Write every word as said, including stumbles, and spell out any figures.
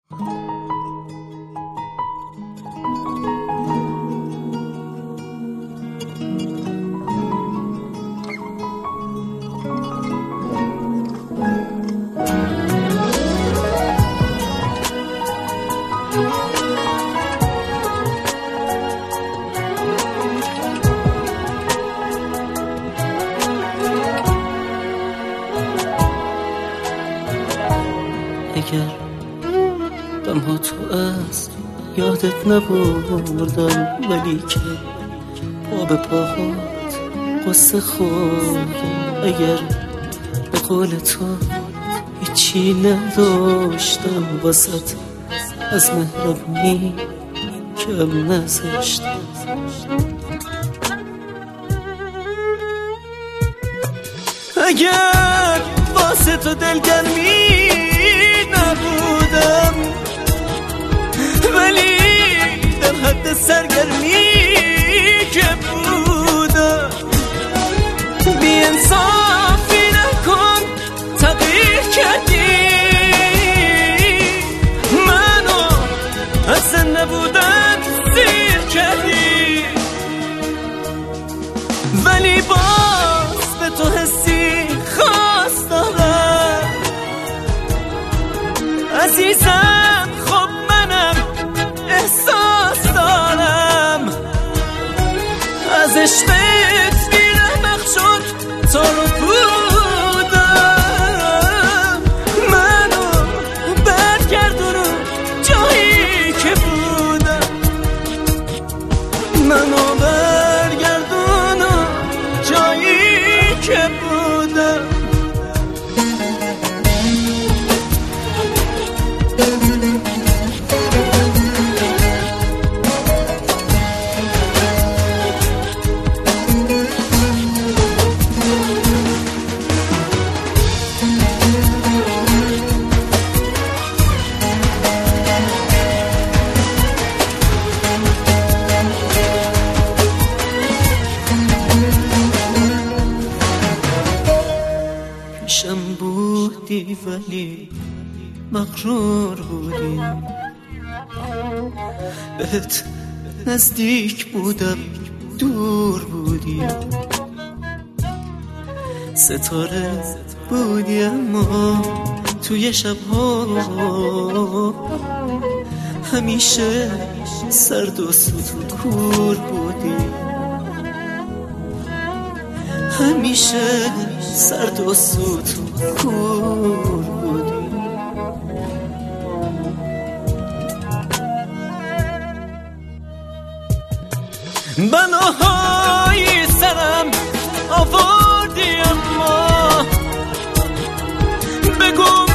اگر دمها تو از یادت نبردم، ولی که پا به پاهات قصه خوردم. اگر به قول تو هیچی نداشتم واسط، از مهربونی کم نذاشتم. اگر واسه تو دلگرمی نبودم، ولی در حد سرگرمی که بودم. بی انصافی نکن، تغییر کردی منو، از زنده بودن سیر کردی. ولی باز به تو حسی خواست دارم عزیزم. خب منم احساس دارم، از عشقت بی‌رحمت شد تا رو بودم. منو برگردونو جایی که بودم، منو برگردونو جایی که بودم. پیشم بودی ولی مغرور بودی، بهت نزدیک بودم دور بودی. ستاره بودی اما توی شبها همیشه سرد و سوت و کور بودی. همیشه سرد و سوت و کور بودی. بناهای سرم آوردی اما بگو